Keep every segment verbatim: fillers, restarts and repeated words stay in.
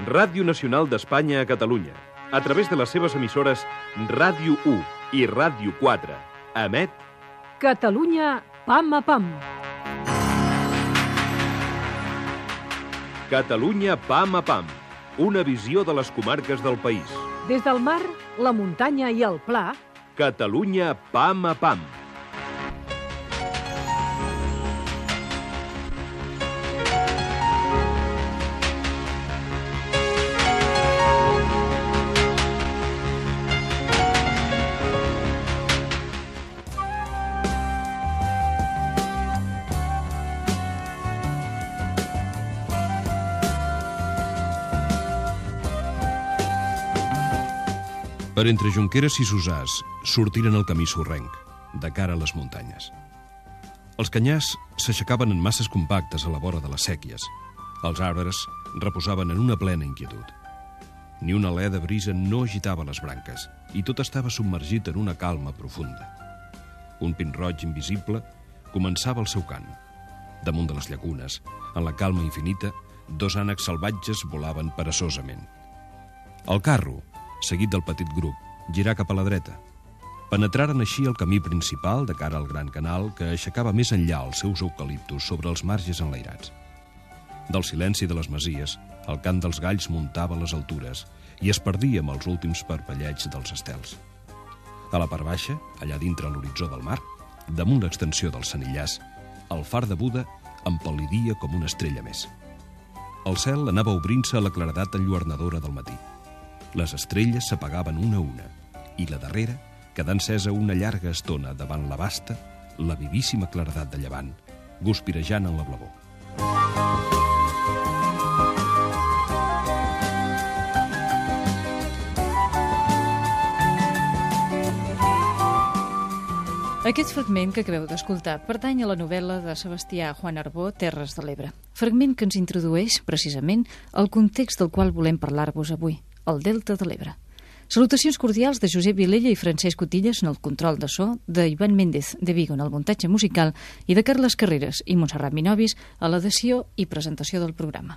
Ràdio Nacional d'Espanya a Catalunya, a través de les seves emissores Ràdio u i Ràdio quatre, emet Catalunya Pam a Pam. Catalunya Pam a Pam, una visió de les comarques del país. Des del mar, la muntanya i el pla, Catalunya Pam a Pam. Per entre Jonqueres i Sosars sortiren el camí sorrenc, de cara a les muntanyes. Els canyars s'aixecaven en masses compactes a la vora de les sèquies. Els arbres reposaven en una plena inquietud. Ni una alè de brisa no agitava les branques i tot estava submergit en una calma profunda. Un pin roig invisible començava el seu cant. Damunt de les llacunes, en la calma infinita, dos ànecs salvatges volaven peresosament. El carro, seguit del petit grup, girà cap a la dreta. Penetraren així el camí principal de cara al gran canal que aixecava més enllà els seus eucaliptus sobre els marges enlairats. Del silenci de les masies, el cant dels galls muntava les altures i es perdia amb els últims parpelleig dels estels. A la part baixa, allà dintre l'horitzó del mar, damunt l'extensió del Sanillàs, el far de Buda empal·lidia com una estrella més. El cel anava obrint-se a la claredat enlluernadora del matí. Les estrelles s'apagaven una a una, i la darrera quedà encesa una llarga estona davant la vasta, la vivíssima claredat de llevant, guspirejant en la blavor. Aquest fragment que acabeu d'escoltar pertany a la novel·la de Sebastià Juan Arbó, Terres de l'Ebre. Fragment que ens introdueix, precisament, el context del qual volem parlar-vos avui, el Delta de l'Ebre. Salutacions cordials de Josep Vilella i Francesc Cotillas en el control de so, de Ivan Méndez de Vigo en el muntatge musical i de Carles Carreras i Montserrat Minovis a l'edició i presentació del programa.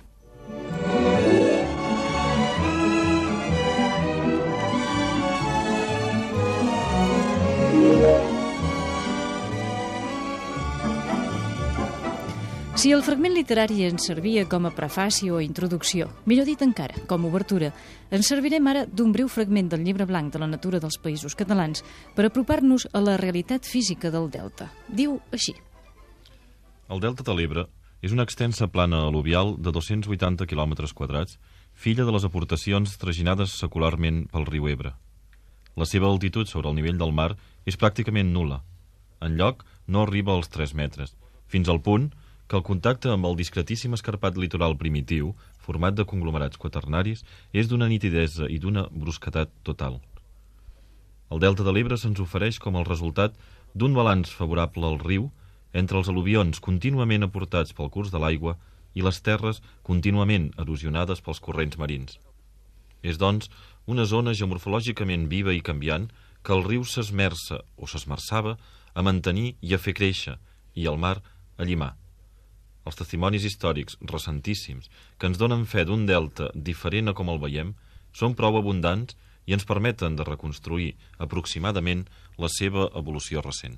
Si el fragment literari ens servia com a prefaci o introducció, millor dit encara, com a obertura, ens servirem ara d'un breu fragment del llibre blanc de la natura dels països catalans per apropar-nos a la realitat física del delta. Diu així. El delta de l'Ebre és una extensa plana al·luvial de dos-cents vuitanta quilòmetres quadrats, filla de les aportacions traginades secularment pel riu Ebre. La seva altitud sobre el nivell del mar és pràcticament nul·la. Enlloc no arriba als tres metres, fins al punt que el contacte amb el discretíssim escarpat litoral primitiu, format de conglomerats quaternaris, és d'una nitidesa i d'una brusquetat total. El delta de l'Ebre se'ns ofereix com el resultat d'un balanç favorable al riu entre els al·luvions contínuament aportats pel curs de l'aigua i les terres contínuament erosionades pels corrents marins. És, doncs, una zona geomorfològicament viva i canviant que el riu s'esmerça o s'esmerçava a mantenir i a fer créixer, i el mar a llimar. Els testimonis històrics recentíssims que ens donen fe d'un delta diferent a com el veiem són prou abundants i ens permeten de reconstruir aproximadament la seva evolució recent.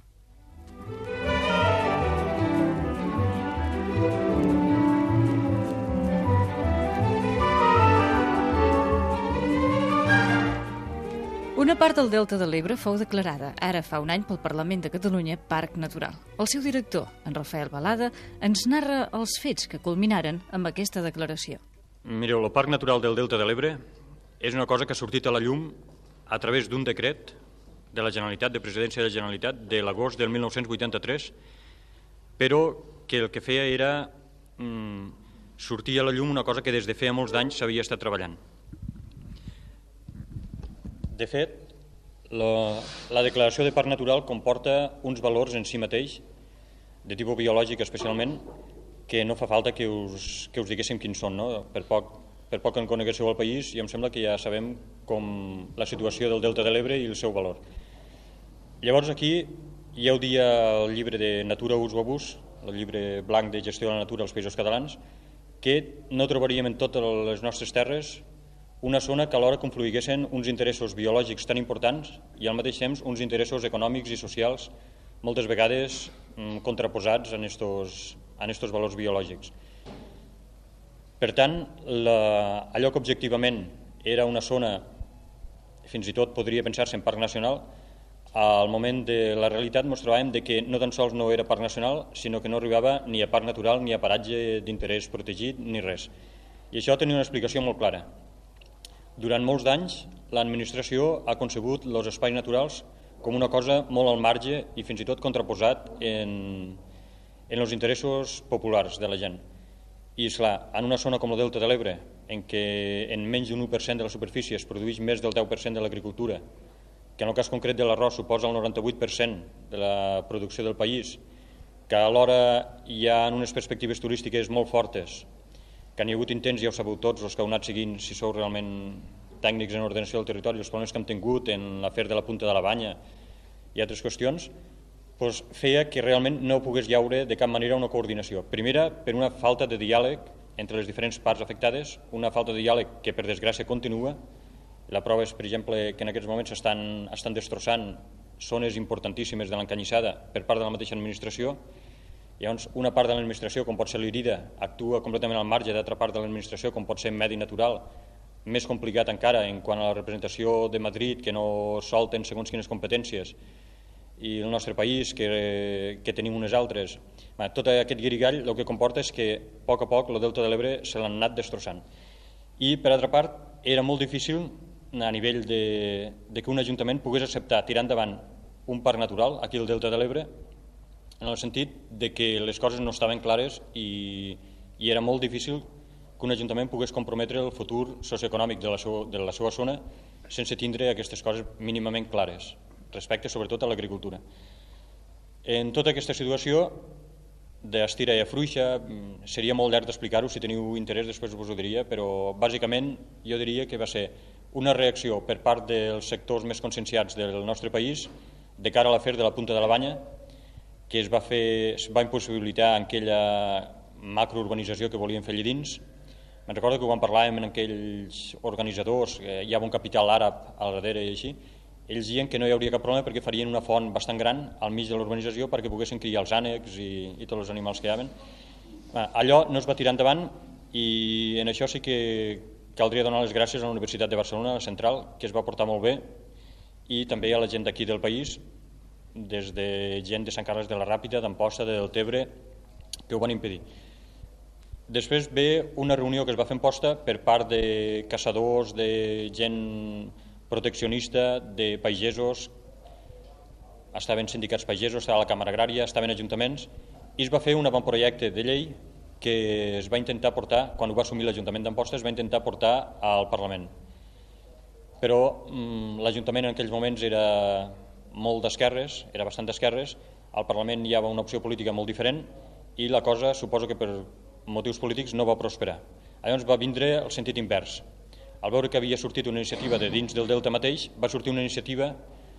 Una part del Delta de l'Ebre fou declarada, ara fa un any, pel Parlament de Catalunya, Parc Natural. El seu director, en Rafael Balada, ens narra els fets que culminaren amb aquesta declaració. Mireu, el Parc Natural del Delta de l'Ebre és una cosa que ha sortit a la llum a través d'un decret de la Generalitat, de Presidència de la Generalitat, de l'agost del mil nou-cents vuitanta-tres, però que el que feia era mm, sortir a la llum una cosa que des de feia molts d'anys s'havia estat treballant. De fet, la, la declaració de parc natural comporta uns valors en si mateix, de tipus biològic especialment, que no fa falta que us, que us diguéssim quins són, no? Per poc, per poc en coneguéssiu el país, i em sembla que ja sabem com la situació del Delta de l'Ebre i el seu valor. Llavors aquí hi heu dia el llibre de Natura Us Vobus, el llibre blanc de gestió de la natura als Països Catalans, que no trobaríem en totes les nostres terres una zona que alhora confluïguessin uns interessos biològics tan importants i al mateix temps uns interessos econòmics i socials moltes vegades mm, contraposats en estos, en estos valors biològics. Per tant, la, allò que objectivament era una zona, fins i tot podria pensar-se en parc nacional, al moment de la realitat ens trobàvem de que no tan sols no era parc nacional, sinó que no arribava ni a parc natural ni a paratge d'interès protegit ni res. I això tenia una explicació molt clara. Durant molts d'anys, l'administració ha concebut els espais naturals com una cosa molt al marge i fins i tot contraposat en, en els interessos populars de la gent. I, esclar, en una zona com el Delta de l'Ebre, en què en menys d'un u per cent de la superfície es produeix més del deu per cent de l'agricultura, que en el cas concret de l'arròs suposa el noranta-vuit per cent de la producció del país, que alhora hi ha unes perspectives turístiques molt fortes, que n'hi ha hagut intents, ja ho sabeu tots, els que heu anat seguint, si sou realment tècnics en ordenació del territori, els problemes que hem tingut en l'afer de la Punta de la Banya i altres qüestions, doncs feia que realment no pogués hi haure de cap manera una coordinació. Primera, per una falta de diàleg entre les diferents parts afectades, una falta de diàleg que per desgràcia continua. La prova és, per exemple, que en aquests moments estan, estan destrossant zones importantíssimes de l'encanyissada per part de la mateixa administració. Llavors, una part de l'administració, com pot ser l'IRIDA, actua completament al marge d'altra part de l'administració, com pot ser Medi Natural, més complicat encara en quant a la representació de Madrid, que no solten segons quines competències, i el nostre país, que, que tenim unes altres. Bé, tot aquest guirigall el que comporta és que, a poc a poc, el Delta de l'Ebre se l'han anat destrossant. I, per altra part, era molt difícil, a nivell de, de que un ajuntament pogués acceptar tirar endavant un parc natural, aquí al Delta de l'Ebre, en el sentit de que les coses no estaven clares i, i era molt difícil que un ajuntament pogués comprometre el futur socioeconòmic de la seva, de la seva zona sense tindre aquestes coses mínimament clares, respecte sobretot a l'agricultura. En tota aquesta situació d'estira i afluixa, seria molt llarg d'explicar-ho, si teniu interès després us ho diria, però bàsicament jo diria que va ser una reacció per part dels sectors més conscienciats del nostre país de cara a l'afer de la Punta de la Banya, que es va, fer, es va impossibilitar en aquella macrourbanització que volien fer allà dins. Me'n recordo que quan parlàvem amb aquells organitzadors, eh, hi havia un capital àrab al darrere i així, ells diuen que no hi hauria cap problema perquè farien una font bastant gran al mig de l'urbanització perquè poguessin criar els ànecs i, i tots els animals que hi havia. Bé, allò no es va tirar endavant i en això sí que caldria donar les gràcies a la Universitat de Barcelona, a la Central, que es va portar molt bé, i també a la gent d'aquí del país, des de gent de Sant Carles de la Ràpita, d'Amposta, de Deltebre, que ho van impedir. Després ve una reunió que es va fer en posta per part de caçadors, de gent proteccionista, de pagesos, estaven sindicats pagesos, estava la Càmera Agrària, estaven ajuntaments, i es va fer un avantprojecte de llei que es va intentar portar, quan ho va assumir l'Ajuntament d'Amposta, es va intentar portar al Parlament. Però mm, l'Ajuntament en aquells moments era molt d'esquerres, era bastant d'esquerres, al Parlament hi havia una opció política molt diferent i la cosa, suposo que per motius polítics, no va prosperar. Llavors va vindre el sentit invers. Al veure que havia sortit una iniciativa de dins del Delta mateix, va sortir una iniciativa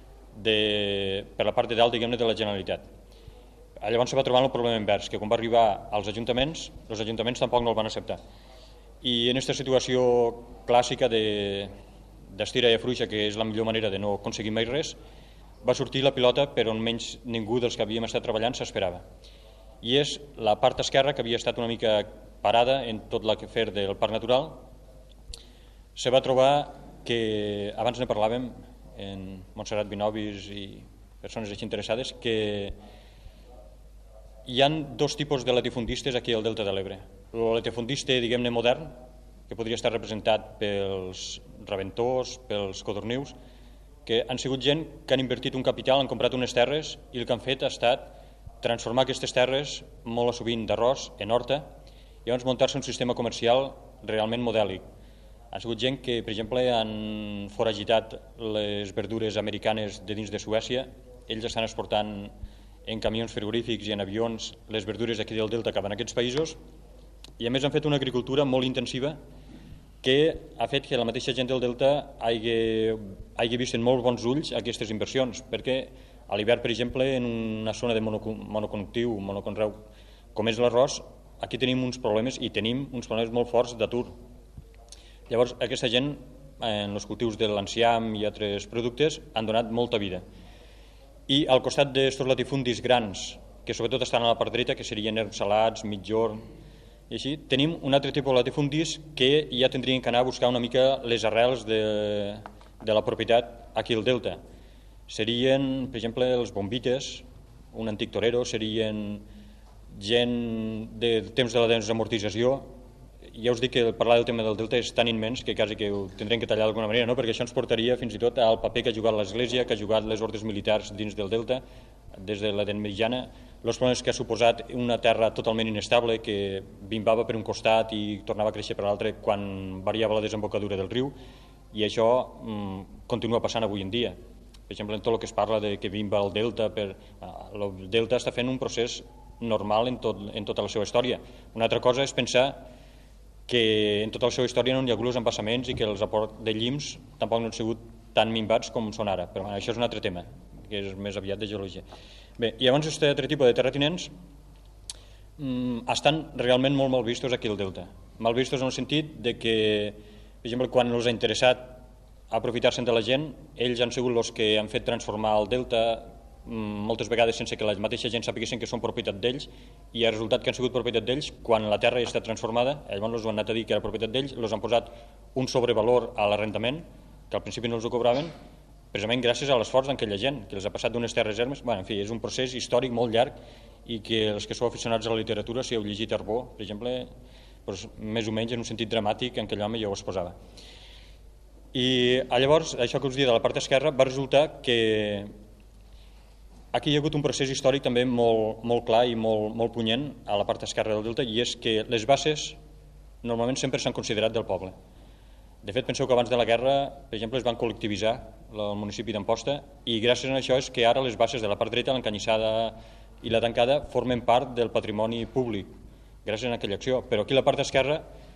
de, per la part de dalt, diguem-ne, de la Generalitat. Llavors se va trobar el problema invers, que quan va arribar als ajuntaments, els ajuntaments tampoc no el van acceptar. I en aquesta situació clàssica d'estira i afluixa, que és la millor manera de no aconseguir mai res, va sortir la pilota per on menys ningú dels que havíem estat treballant s'esperava. I és la part esquerra, que havia estat una mica parada en tot l'afer del Parc Natural, se va trobar que, abans ne parlàvem, en Montserrat Binovis i persones així interessades, que hi ha dos tipus de latifundistes aquí al Delta de l'Ebre. El latifundista, diguem-ne, modern, que podria estar representat pels rebentors, pels codornius, que han sigut gent que han invertit un capital, han comprat unes terres i el que han fet ha estat transformar aquestes terres, molt sovint d'arròs, en horta, i llavors muntar-se un sistema comercial realment modèlic. Ha sigut gent que, per exemple, han foragitat les verdures americanes de dins de Suècia, ells estan exportant en camions frigorífics i en avions les verdures aquí del Delta cap a aquests països, i a més han fet una agricultura molt intensiva que ha fet que la mateixa gent del Delta hagi, hagi vist en molt bons ulls aquestes inversions, perquè a l'hivern, per exemple, en una zona de monocultiu, monoconreu, com és l'arròs, aquí tenim uns problemes, i tenim uns problemes molt forts d'atur. Llavors, aquesta gent, en els cultius de l'enciam i altres productes, han donat molta vida. I al costat d'aquests latifundis grans, que sobretot estan a la part dreta, que serien herbs salats, mitjorn, i així, tenim un altre tipus de latifundis que ja tindrien que anar a buscar una mica les arrels de, de la propietat aquí al delta. Serien, per exemple, els bombites, un antic torero, serien gent del temps de la desamortització. Ja us dic que parlar del tema del delta és tan immens que quasi que ho tindrem que tallar d'alguna manera, no? Perquè això ens portaria fins i tot al paper que ha jugat l'Església, que ha jugat les ordres militars dins del delta, des de l'edat mitjana, els problemes que ha suposat una terra totalment inestable que bimbava per un costat i tornava a créixer per l'altre quan variava la desembocadura del riu, i això mm, continua passant avui en dia. Per exemple, en tot el que es parla de que bimba el delta, per, el delta està fent un procés normal en, tot, en tota la seva història. Una altra cosa és pensar que en tota la seva història no hi ha hagut els embassaments i que els aports de llims tampoc no han sigut tan minvats com són ara, però això és un altre tema, que és més aviat de geologia. Bé, i llavors aquest altre tipus de terratinents mm, estan realment molt mal vistos aquí al delta. Mal vistos en el sentit de que, per exemple, quan els ha interessat aprofitar-se'n de la gent, ells han sigut els que han fet transformar el delta moltes vegades sense que la mateixa gent sapiguessin que són propietat d'ells, i el resultat que han sigut propietat d'ells, quan la terra ja està transformada, llavors els han anat a dir que era propietat d'ells, els han posat un sobrevalor a l'arrendament, que al principi no els ho cobraven, precisament gràcies a l'esforç d'aquella gent, que els ha passat d'unes terres ermes. Bueno, en fi, és un procés històric molt llarg i que els que sou aficionats a la literatura, si heu llegit Arbó, per exemple, doncs, més o menys en un sentit dramàtic en aquell home ja ho exposava. I llavors, això que us dia de la part esquerra, va resultar que aquí hi ha hagut un procés històric també molt, molt clar i molt, molt punyent a la part esquerra del delta, i és que les bases normalment sempre s'han considerat del poble. De fet, penseu que abans de la guerra, per exemple, es van col·lectivitzar el municipi d'Amposta, i gràcies a això és que ara les bases de la part dreta, l'encanyissada i la tancada, formen part del patrimoni públic, gràcies a aquella acció. Però aquí la part esquerra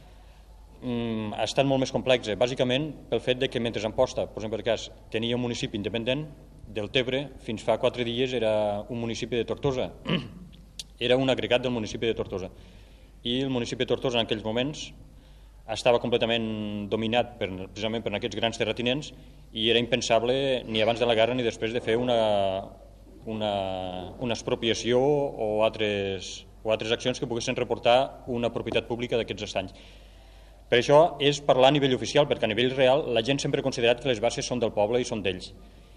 mm, ha estat molt més complexa, bàsicament pel fet de que mentre Amposta, per exemple, cas, tenia un municipi independent, del Tebre, fins fa quatre dies era un municipi de Tortosa. Era un agregat del municipi de Tortosa. I el municipi de Tortosa en aquells moments estava completament dominat per, precisament per aquests grans terratinents, i era impensable ni abans de la guerra ni després de fer una, una, una expropiació o altres, o altres accions que poguessin reportar una propietat pública d'aquests estanys. Per això és parlar a nivell oficial, perquè a nivell real la gent sempre ha considerat que les bases són del poble i són d'ells.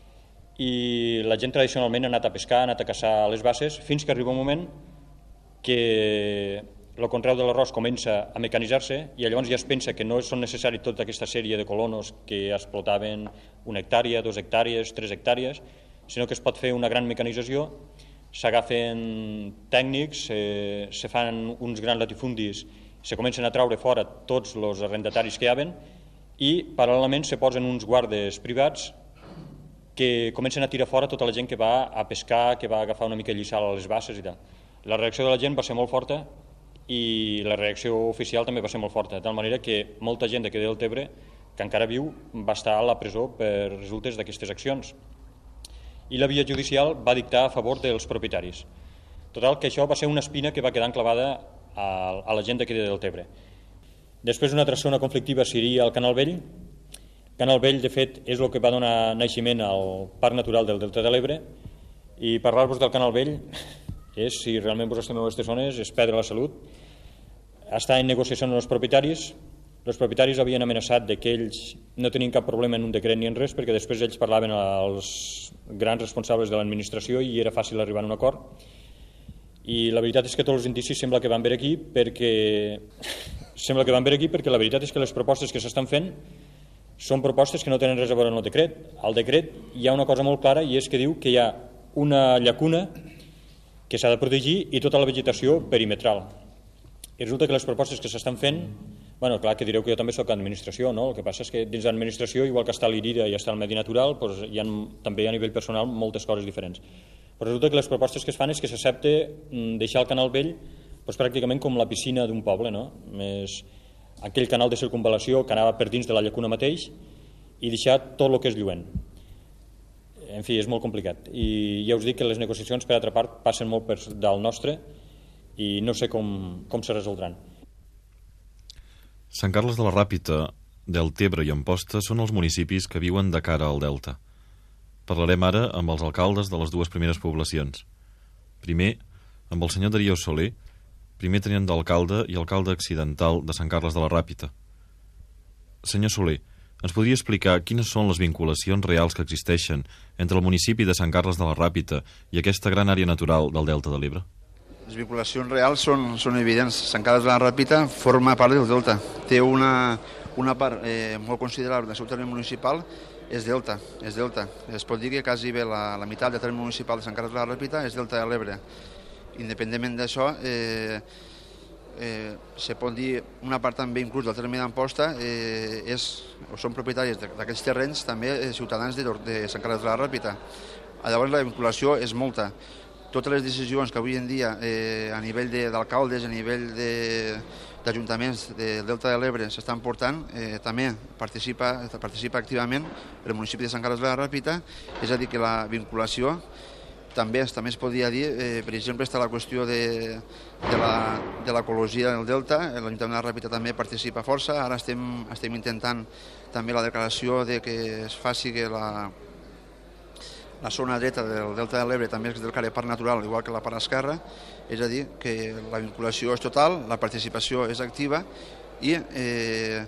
I la gent tradicionalment ha anat a pescar, ha anat a caçar a les bases, fins que arriba un moment que el conreu de l'arròs comença a mecanitzar-se, i llavors ja es pensa que no són necessaris tota aquesta sèrie de colonos que explotaven una hectàrea, dues hectàrees, tres hectàrees, sinó que es pot fer una gran mecanització, s'agafen tècnics, se, se fan uns grans latifundis, se comencen a traure fora tots els arrendataris que hi havien, i paral·lelament se posen uns guardes privats que comencen a tirar fora tota la gent que va a pescar, que va a agafar una mica lliçal a les basses i tal. La reacció de la gent va ser molt forta i la reacció oficial també va ser molt forta, de tal manera que molta gent d'aquí del Tebre, que encara viu, va estar a la presó per resultes d'aquestes accions. I la via judicial va dictar a favor dels propietaris. Total, que això va ser una espina que va quedar enclavada a, a la gent d'aquí del Tebre. Després, una altra zona conflictiva seria el Canal Vell. Canal Vell, de fet, és el que va donar naixement al Parc Natural del Delta de l'Ebre, i parlar-vos del Canal Vell és, si realment vos estimeu aquestes zones, és perdre la salut. Està en negociació amb els propietaris. Els propietaris havien amenaçat de que ells no tenien cap problema en un decret ni en res, perquè després ells parlaven als grans responsables de l'administració i era fàcil arribar a un acord. I la veritat és que tots els indicis sembla que van ver aquí perquè sembla que van ver aquí perquè la veritat és que les propostes que s'estan fent són propostes que no tenen res a veure amb el decret. Al decret hi ha una cosa molt clara, i és que diu que hi ha una llacuna que s'ha de protegir i tota la vegetació perimetral. I resulta que les propostes que s'estan fent, bueno, clar que direu que jo també soc administració, no? El que passa és que dins l'administració, igual que està l'IRIRA i està el Medi Natural, doncs hi ha també a nivell personal moltes coses diferents. Però resulta que les propostes que es fan és que s'accepta deixar el Canal Vell doncs, pràcticament com la piscina d'un poble, no? Més aquell canal de circunvalació que anava per dins de la llacuna mateix, i deixar tot el que és lluent. En fi, és molt complicat. I ja us dic que les negociacions, per altra part, passen molt per dalt nostre, i no sé com, com se resoldran. Sant Carles de la Ràpita, Deltebre i Amposta són els municipis que viuen de cara al delta. Parlarem ara amb els alcaldes de les dues primeres poblacions. Primer, amb el senyor Darío Soler, primer tenent d'alcalde i alcalde accidental de Sant Carles de la Ràpita. Senyor Soler, ens podria explicar quines són les vinculacions reals que existeixen entre el municipi de Sant Carles de la Ràpita i aquesta gran àrea natural del Delta de l'Ebre? Les vinculacions reals són, són evidents. Sant Carles de la Ràpita forma part del Delta. Té una, una part eh, molt considerable del seu terme municipal, és Delta, és Delta. Es pot dir que quasi bé la, la meitat del terme municipal de Sant Carles de la Ràpita és Delta de l'Ebre. Independentment d'això, eh, eh, se pot dir una part també inclús del terme d'Amposta eh, és, o són propietaris d'aquests terrenys també eh, ciutadans de, de Sant Carles de la Ràpita. Llavors la vinculació és molta. Totes les decisions que avui en dia eh, a nivell d'alcaldes, a nivell d'ajuntaments de, del Delta de l'Ebre s'estan portant, eh, també participa, participa activament el municipi de Sant Carles de la Ràpita, és a dir, que la vinculació també, també es podria dir, eh, per exemple, està la qüestió de, de l'ecologia del Delta, l'Ajuntament de la Ràpita també participa força, ara estem, estem intentant també la declaració de que es faci que la La zona dreta del Delta de l'Ebre també és del cara parc natural, igual que la part esquerra, és a dir, que la vinculació és total, la participació és activa i, eh,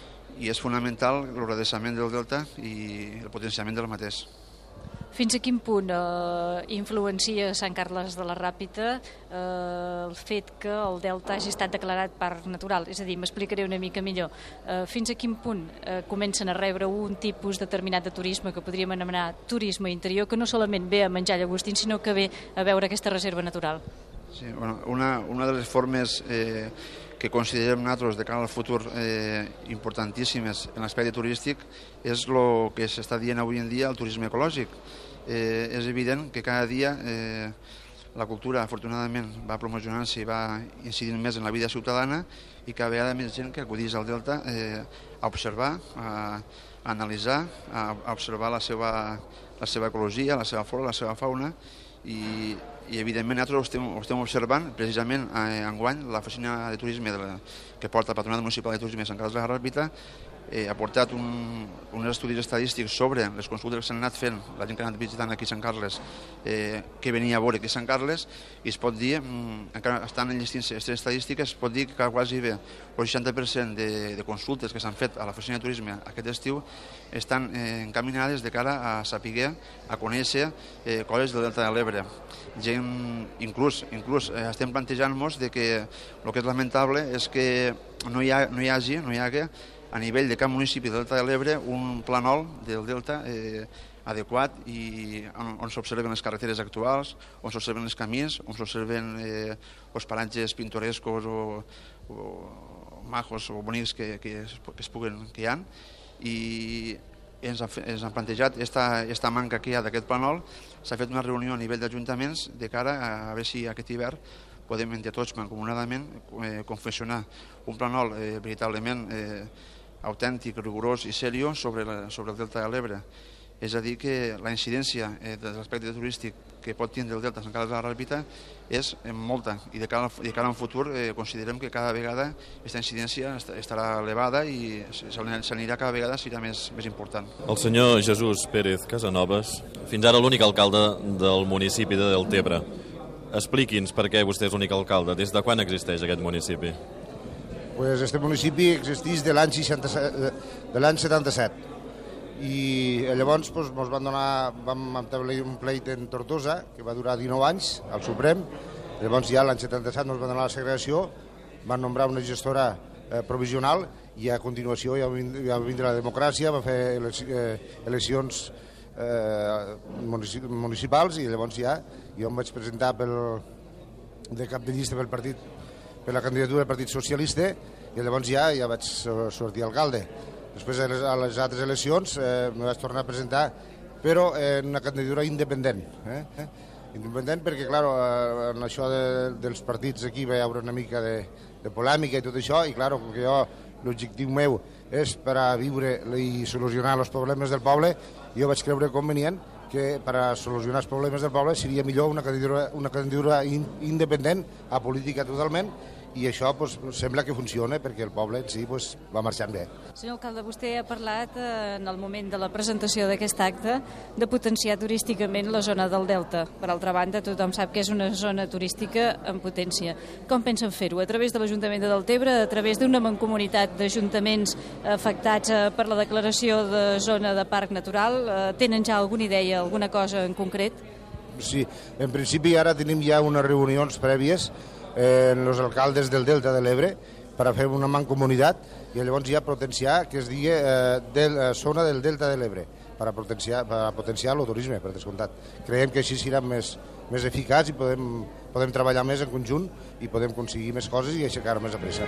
i és fonamental el redreçament del Delta i el potenciament del mateix. Fins a quin punt eh, influencia Sant Carles de la Ràpita eh, el fet que el Delta hagi estat declarat parc natural? És a dir, m'explicaré una mica millor. Eh, fins a quin punt eh, comencen a rebre un tipus determinat de turisme que podríem anomenar turisme interior, que no solament ve a menjar llagostins, sinó que ve a veure aquesta reserva natural? Sí, bueno, una, una de les formes eh, que considerem nosaltres de cara al futur eh, importantíssimes en l'aspecte turístic és el que s'està dient avui en dia el turisme ecològic. Eh, és evident que cada dia eh, la cultura afortunadament va promocionant-se i va incidint més en la vida ciutadana i cada vegada més gent que acudís al Delta eh, a observar, a, a analitzar, a, a observar la seva, la seva ecologia, la seva flora, la seva fauna i, i evidentment nosaltres ho estem, ho estem observant precisament eh, enguany la oficina de turisme de la, que porta el Patronat Municipal de Turisme de Sant Carles de la Ràpita eh, ha portat un, uns estudis estadístics sobre les consultes que s'han anat fent, la gent que ha anat visitant aquí a Sant Carles, eh, que venia a veure aquí a Sant Carles, i es pot dir, mm, encara estan enllestint les estadístiques, es pot dir que quasi bé el seixanta per cent de, de consultes que s'han fet a l'oficina de turisme aquest estiu estan eh, encaminades de cara a saber, a conèixer eh, coses del Delta de l'Ebre. Gent, inclús, inclús eh, estem plantejant-nos de que el que és lamentable és que no hi, ha, no hi hagi, no hi hagi a nivell de cap municipi del Delta de l'Ebre un planol del Delta eh, adequat i on, on s'observen les carreteres actuals, on s'observen els camins, on s'observen eh, els paratges pintorescos o, o majos o bonics que, que, es, que, es puguen, que hi ha, i ens han, ens han plantejat esta, esta manca que hi ha d'aquest planol. S'ha fet una reunió a nivell d'ajuntaments de cara a, a veure si aquest hivern podem entre tots mancomunadament eh, confeccionar un planol eh, veritablement eh, autèntic, rigorós i seriós sobre, la, sobre el Delta de l'Ebre. És a dir, que la incidència eh, de l'aspecte turístic que pot tindre el Delta de Sant Carles de la Ràpita és eh, molta, i de cara, de cara al futur eh, considerem que cada vegada aquesta incidència estarà elevada i s'anirà cada vegada, serà més, més important. El senyor Jesús Pérez Casanovas, fins ara l'únic alcalde del municipi de Deltebre. Expliqui'ns per què vostè és l'únic alcalde. Des de quan existeix aquest municipi? Pues este municipi existeix de l'any setanta-set i llavors pues, ens van donar, vam establir un pleit en Tortosa que va durar dinou anys al Suprem. Llavors ja l'any setanta-set ens van donar la segregació, van nombrar una gestora eh, provisional i a continuació ja va vindre la democràcia, va fer eleccions eh, municipals i llavors ja jo em vaig presentar pel, de cap de llista pel partit, per la candidatura del Partit Socialista i llavors ja ja vaig sortir alcalde. Després a les, a les altres eleccions eh, me vaig tornar a presentar, però en una candidatura independent. Eh? Independent perquè, clar, en això de, dels partits aquí va haver una mica de, de polèmica i tot això, i clar, com que jo l'objectiu meu és per a viure i solucionar els problemes del poble, jo vaig creure convenient que per a solucionar els problemes del poble seria millor una candidatura, una candidatura in, independent, apolítica totalment, i això pues, sembla que funciona perquè el poble en si pues, va marxant bé. Senyor alcalde, vostè ha parlat eh, en el moment de la presentació d'aquest acte de potenciar turísticament la zona del Delta. Per altra banda, tothom sap que és una zona turística en potència. Com pensen fer-ho? A través de l'Ajuntament de Deltebre, a través d'una mancomunitat d'ajuntaments afectats eh, per la declaració de zona de parc natural? Eh, tenen ja alguna idea, alguna cosa en concret? Sí, en principi ara tenim ja unes reunions prèvies eh, en els alcaldes del Delta de l'Ebre per a fer una mancomunitat i llavors ja potenciar que es digui eh, del, eh, zona del Delta de l'Ebre per a potenciar, per a potenciar el turisme, per descomptat. Creiem que així serà més, més eficaç i podem, podem treballar més en conjunt i podem aconseguir més coses i aixecar més a pressa.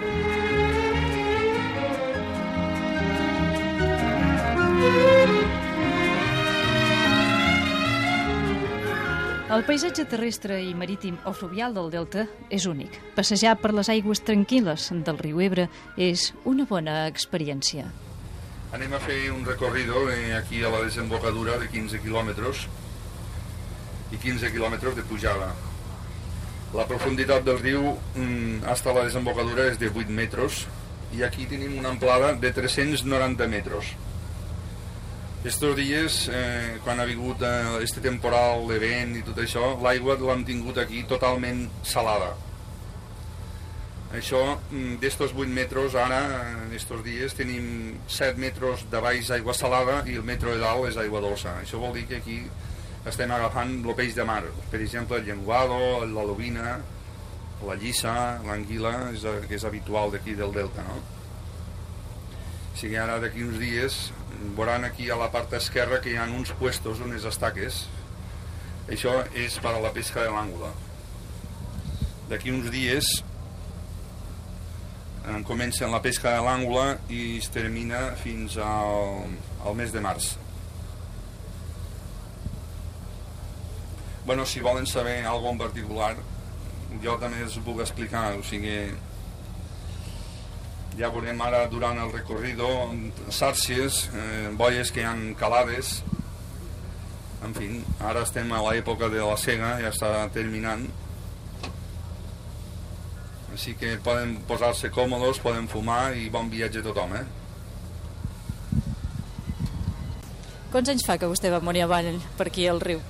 El paisatge terrestre i marítim o fluvial del Delta és únic. Passejar per les aigües tranquil·les del riu Ebre és una bona experiència. Anem a fer un recorrido eh, aquí a la desembocadura de quinze quilòmetres i quinze quilòmetres de pujada. La profunditat del riu mm, hasta la desembocadura és de vuit metres i aquí tenim una amplada de tres-cents noranta metres. Estos dies, eh, quan ha vingut eh, este temporal, de vent i tot això, l'aigua l'hem tingut aquí totalment salada. Això, d'estos vuit metres, ara, en estos dies, tenim set metres de baix aigua salada i el metro de dalt és aigua dolça. Això vol dir que aquí estem agafant el peix de mar. Per exemple, el llenguado, la lobina, la llissa, l'anguila, que és habitual d'aquí del delta, no? O sigui, ara d'aquí uns dies veuran aquí a la part esquerra que hi ha uns puestos, unes estaques. Això és per a la pesca de l'àngula. D'aquí uns dies comencen la pesca de l'àngula i es termina fins al, al mes de març. Bueno, si volen saber alguna en particular, jo també us ho puc explicar, o sigui, ja veurem ara durant el recorrido sàrcies, eh, boies que hi ha calades, en fi, ara estem a l'època de la sega, ja està terminant, així que poden posar-se còmodes, poden fumar i bon viatge a tothom, eh? Quants anys fa que vostè va morir avall per aquí al riu?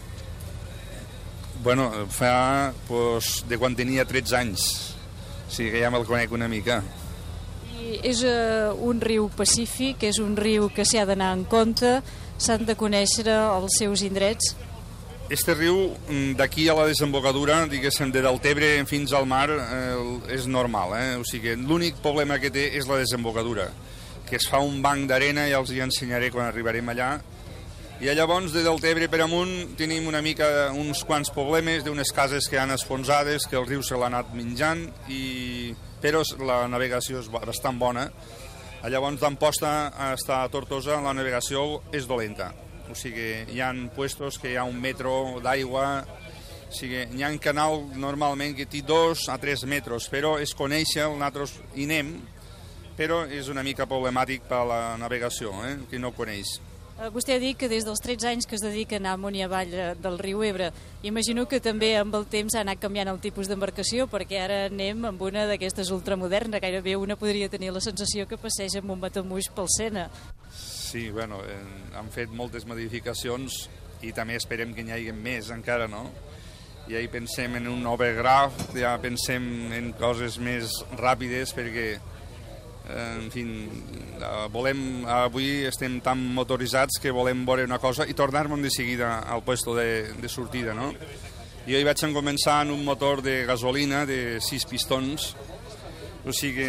Bueno, fa pues, de quan tenia tretze anys, o sigui que ja me'l conec una mica. És uh, un riu pacífic, és un riu que s'ha d'anar en compte, s'han de conèixer els seus indrets. Este riu, d'aquí a la desembocadura, diguéssim, de Deltebre fins al mar, eh, és normal, eh? O sigui, l'únic problema que té és la desembocadura, que es fa un banc d'arena, ja els hi ensenyaré quan arribarem allà, i llavors de Deltebre per amunt tenim una mica uns quants problemes d'unes cases que han esfonsades, que el riu se l'ha anat menjant, i... però la navegació és bastant bona. Llavors d'Amposta està a Tortosa la navegació és dolenta, o sigui, hi ha puestos que hi ha un metro d'aigua, o sigui, hi ha un canal normalment que té dos a tres metres, però es conèixer, nosaltres hi anem, però és una mica problemàtic per a la navegació, eh? Que no coneix. Vostè ha dit que des dels tretze anys que es dedica a anar amunt i avall del riu Ebre. Imagino que també amb el temps ha anat canviant el tipus d'embarcació, perquè ara anem amb una d'aquestes ultramodernes, gairebé una podria tenir la sensació que passeja amb un matamuix pel Sena. Sí, bueno, eh, han fet moltes modificacions i també esperem que n'hi hagi més encara, no? I ahí pensem en un overgraph, ja pensem en coses més ràpides perquè en fi, volem, avui estem tan motoritzats que volem veure una cosa i tornar-nos de seguida al puesto de, de sortida, no? Jo hi vaig començar en un motor de gasolina de sis pistons, o sigui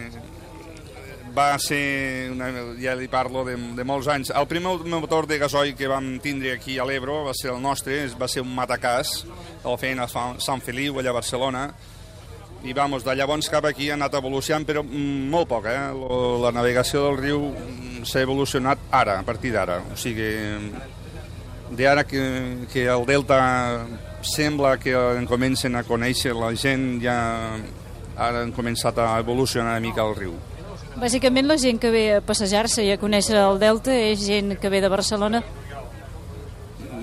va ser, una, ja li parlo de, de molts anys. El primer motor de gasoil que vam tindre aquí a l'Ebro va ser el nostre, va ser un Matacàs, el feien a Sant Feliu, allà a Barcelona, i vamos, de llavors cap aquí ha anat evolucionant, però molt poc, eh? La navegació del riu s'ha evolucionat ara, a partir d'ara. O sigui, d'ara que, que el delta sembla que en comencen a conèixer la gent, ja ara han començat a evolucionar una mica el riu. Bàsicament la gent que ve a passejar-se i a conèixer el delta és gent que ve de Barcelona?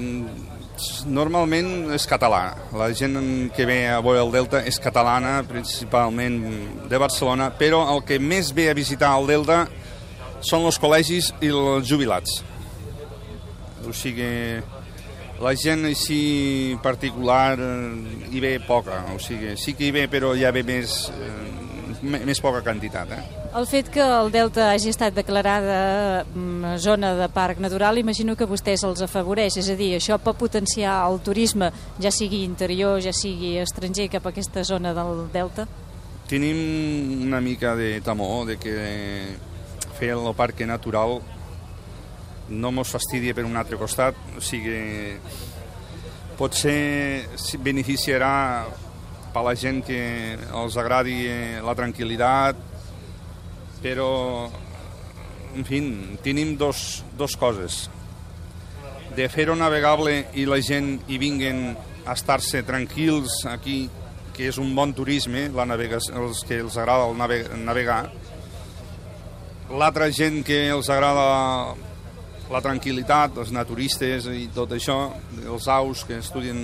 Normalment és català. La gent que ve a veure el Delta és catalana, principalment de Barcelona, però el que més ve a visitar el Delta són els col·legis i els jubilats. O sigui, la gent així particular hi ve poca. O sigui, sí que hi ve, però ja ve més, més poca quantitat, eh? El fet que el Delta hagi estat declarada zona de parc natural, imagino que a vostès els afavoreix, és a dir, això pot potenciar el turisme, ja sigui interior, ja sigui estranger, cap a aquesta zona del Delta? Tenim una mica de temor de que fer el parc natural no mos fastidia per un altre costat, o sigui, potser beneficiarà per la gent que els agradi la tranquil·litat, però, en fi, tenim dos, dos coses. De fer-ho navegable i la gent hi vinguen a estar-se tranquils aquí, que és un bon turisme, la navegació, els que els agrada el nave, navegar. L'altra gent que els agrada la tranquil·litat, els naturistes i tot això, els aus que estudien.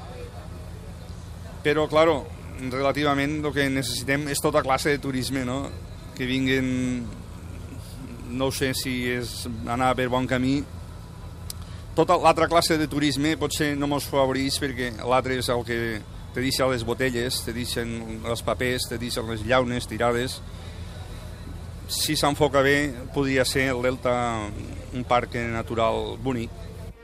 Però, claro, relativament el que necessitem és tota classe de turisme, no? Que vinguin, no sé si és anar per bon camí. Tota l'altra classe de turisme potser no mos favoreix perquè l'altre és el que te deixa les botelles, te deixen els papers, te deixen les llaunes tirades. Si s'enfoca bé, podria ser el Delta un parc natural bonic.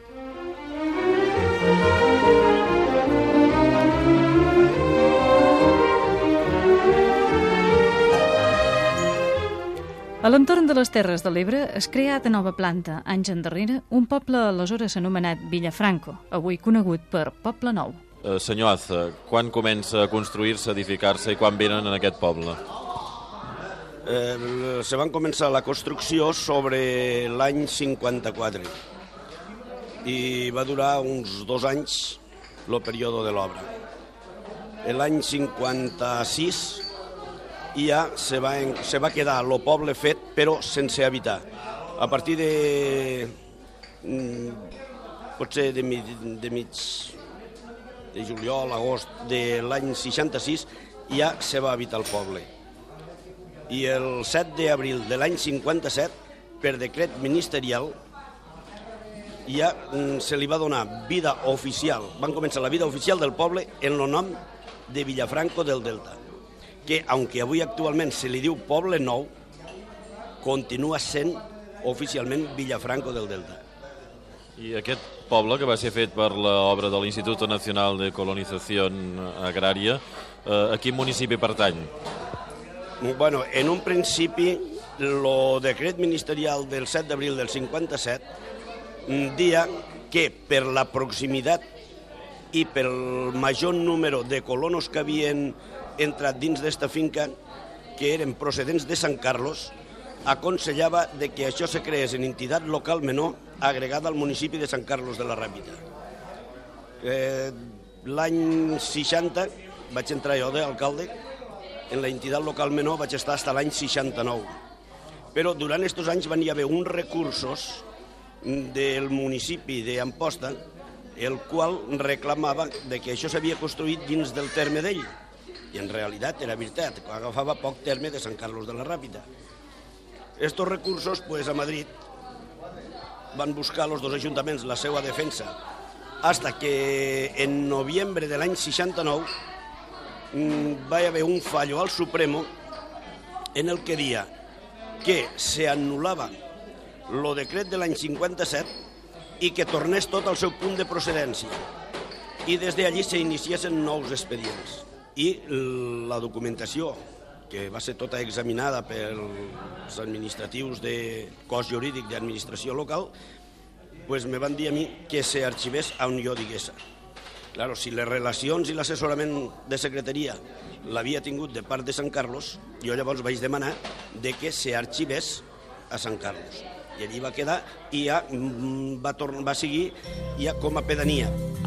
A l'entorn de les Terres de l'Ebre es crea de nova planta, anys endarrere, un poble aleshores anomenat Villafranco, avui conegut per Poble Nou. Eh, senyor Aza, quan comença a construir-se, a edificar-se i quan venen en aquest poble? Eh, se van començar la construcció sobre l'any cinquanta-quatre i va durar uns dos anys el període de l'obra. L'any cinquanta-sis ja se va, se va quedar el poble fet, però sense habitar. A partir de... potser de, de mig de juliol, agost de l'any seixanta-sis, ja se va habitar el poble. I el set d'abril de l'any cinquanta-set, per decret ministerial, ja se li va donar vida oficial, van començar la vida oficial del poble en el nom de Villafranco del Delta, que, aunque avui actualment se li diu Poble Nou, continua sent oficialment Villafranco del Delta. I aquest poble, que va ser fet per l'obra de l'Instituto Nacional de Colonización Agraria, eh, a quin municipi pertany? Bueno, en un principi, el decret ministerial del set d'abril del cinquanta-set dia que per la proximitat i pel major número de colonos que havien entrat dins d'esta finca, que eren procedents de Sant Carlos, aconsellava de que això se creés en entitat local menor agregada al municipi de Sant Carlos de la Ràpita. Eh, L'any seixanta vaig entrar jo d'alcalde, en la entitat local menor vaig estar fins a l'any seixanta-nou. Però durant aquests anys van hi haver uns recursos del municipi d'Amposta, el qual reclamava de que això s'havia construït dins del terme d'ell. I en realitat era veritat, agafava poc terme de Sant Carlos de la Ràpita. Estos recursos, pues, a Madrid van buscar los dos ajuntaments la seva defensa, hasta que en noviembre de l'any seixanta-nou va haver un fallo al Supremo en el que dia que se anul·lava el decret de l'any cinquanta-set i que tornés tot al seu punt de procedència. I des d'allí s'iniciessin nous expedients. I la documentació, que va ser tota examinada pels administratius de cos jurídic d'administració local, pues me van dir a mi que s'arxivés on jo digués. Claro, si les relacions i l'assessorament de secretaria l'havia tingut de part de Sant Carlos, jo llavors vaig demanar de que s'arxivés a Sant Carlos. I allí va quedar i ja va, tornar, va seguir ja com a pedania.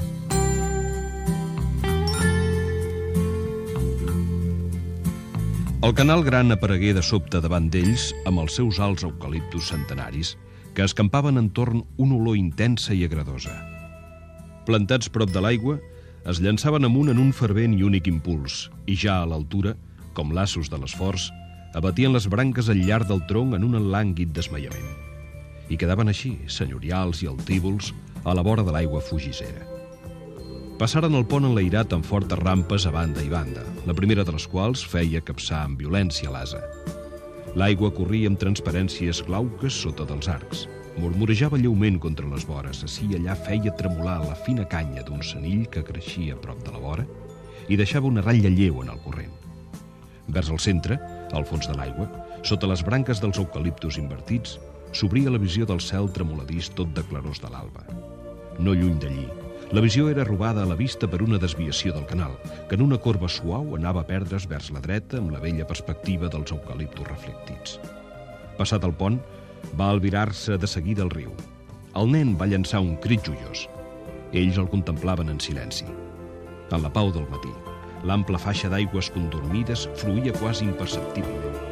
El Canal Gran aparegué de sobte davant d'ells amb els seus alts eucaliptus centenaris que escampaven entorn una olor intensa i agradosa. plantats prop de l'aigua, es llançaven amunt en un fervent i únic impuls, i ja a l'altura, com laços de l'esforç, abatien les branques al llarg del tronc en un enlànguid desmaiament. I quedaven així, senyorials i altívols, a la vora de l'aigua fugissera. Passaren el pont enlairat amb fortes rampes a banda i banda, la primera de les quals feia capçar amb violència l'asa. L'aigua corria amb transparències glauques sota dels arcs. Murmurejava lleument contra les vores, ací i allà feia tremolar la fina canya d'un senill que creixia a prop de la vora i deixava una ratlla lleu en el corrent. Vers el centre, al fons de l'aigua, sota les branques dels eucaliptus invertits, s'obria la visió del cel tremoladís tot de clarors de l'alba. No lluny d'allí, la visió era robada a la vista per una desviació del canal, que en una corba suau anava a perdre's vers la dreta amb la vella perspectiva dels eucaliptus reflectits. Passat el pont, va albirar-se de seguida al riu. El nen va llançar un crit joiós. Ells el contemplaven en silenci. En la pau del matí, l'ample faixa d'aigües condormides fruïa quasi imperceptiblement.